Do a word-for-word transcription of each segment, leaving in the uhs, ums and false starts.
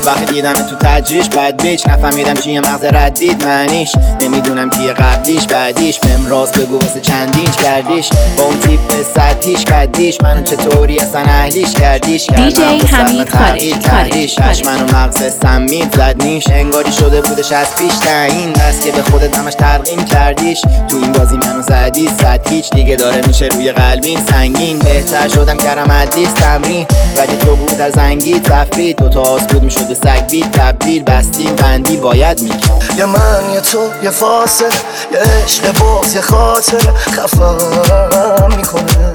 وقتی دیدم تو تجریش بد بیچ نفهمیدم چیه مغز ردید معنیش نمیدونم کیه قبلیش بعدیش بهم راست بگو واسه چندینچ کردیش با اون تیپ سطحیش کردیش منو چطوری اصلا اهلیش کردیش دیجی حمید خارج کردیش اش منو مغز سمید زد نیش انگاری شده بودش از پیش تعیین دست که به خودت همش ترقیم کردیش تو این بازی منو زدی صد هیچ دیگه داره میشه روی قلبین سنگین بهتر شدم کردم ادلیس تمرین ولی تو بود از زنگی تفریح دوتا آس بود میشد سگ بید تبدیل بستیم بندی باید میکن یه من یه تو یه فاصله یه عشق باز یه خاطر خفم میکنه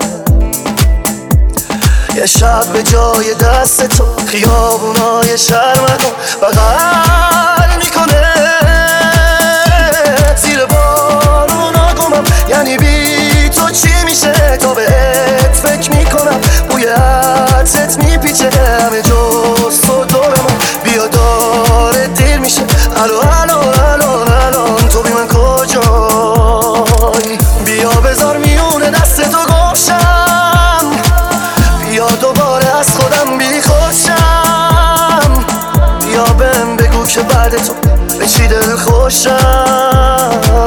یه شب به جای دست تو خیابونای شهر منو بغل میکنه زیر بارونا گمم یعنی بی تو چی میشه تا بهت فکر میکنم بوی عطرت میپیچه همه جز تو دور من بیا داره دیر میشه الو الو الو الان تو بی من کجایی بیا بذار میونه دست تو گوشم بیا دوباره از خودم بی خوشم بیا بهم بگو که بعد تو به چی دل خوشم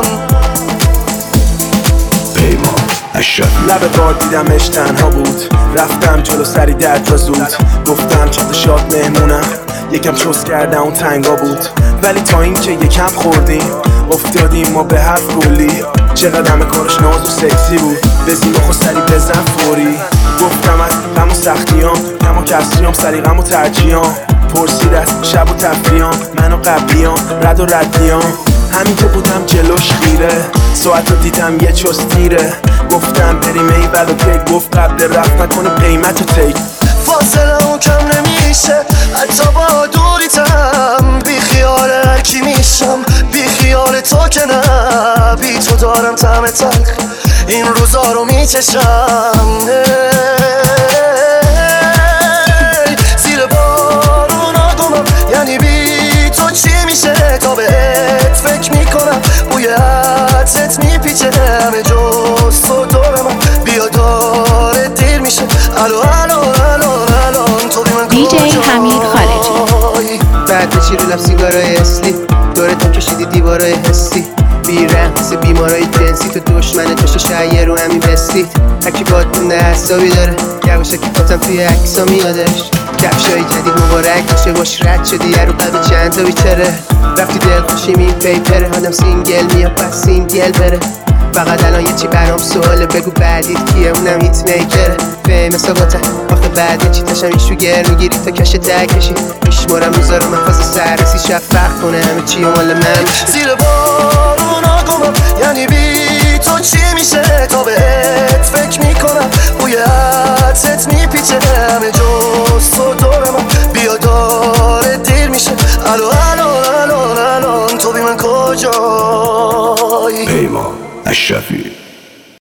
لب باد دیدمش تنها بود رفتم جلو سری درد را زود گفتم چند شاد مهمونم یکم چوس کردم اون تنگا بود ولی تا این که یکم خوردیم افتادیم ما به حرف گلی چقدر همه کارش ناز و سکسی بود بزیم بخو سری بزن فوری گفتم از غم و سختیام غم و کسریام سری غم و ترجیام پرسید از شب و تفریام من و قبلیام رد و ردیام همین که بودم جلوش خیره ساعت رو دیدم یه چوس تیره گفتم بریم ای ولو که گفت قبل رفت نکنی قیمت و تیک فاصله اون کم نمیشه حتی با دوریتم بی خیال هرکی میشم بی خیال تو که نه بی تو دارم طعم تلخ این روزا رو میچشم زیر بارونا گمم یعنی بی تو چی میشه تا بهت فکر میکنم بوی عطرت میپیچه همه جز تو دور من بیا داره دیر میشه الو الو الو الان تو بی من دیجی حمید خارجی بعد چی رو لب سیگارای اصلی دورتون کشیدی دیوارای حسی بیرم مثل بیمارای جنسی تو دشمن توش شعیه رو همین بستید هرکی باد مونده حسابی داره یواشکی کتم توی عکسا میادش کفشای جدید مبارک باشه باش رد شدی یه رو قلب چند تا بیتره رفتی دل خوشیم این پیپره آدم سینگل میاد پس سینگل بره فقط الان یه چی برام سواله بگو بعدیت کیه اونم هیت میکره فهم حساباته آخه بعد یه چی تشم ایشو گر میگیری تا کش ده کشی میشمارم روزا رو من فاز سررسی شفق کنه همه چی و مال من میشه زیر بارونا گمم یعنی بی تو چی میشه تا بهت فکر میکنم بوی عطرت میپیچه همه جز تو دور من بیا داره دیر میشه الو الو الو الان تو بی من کجایی پیمان اشرفی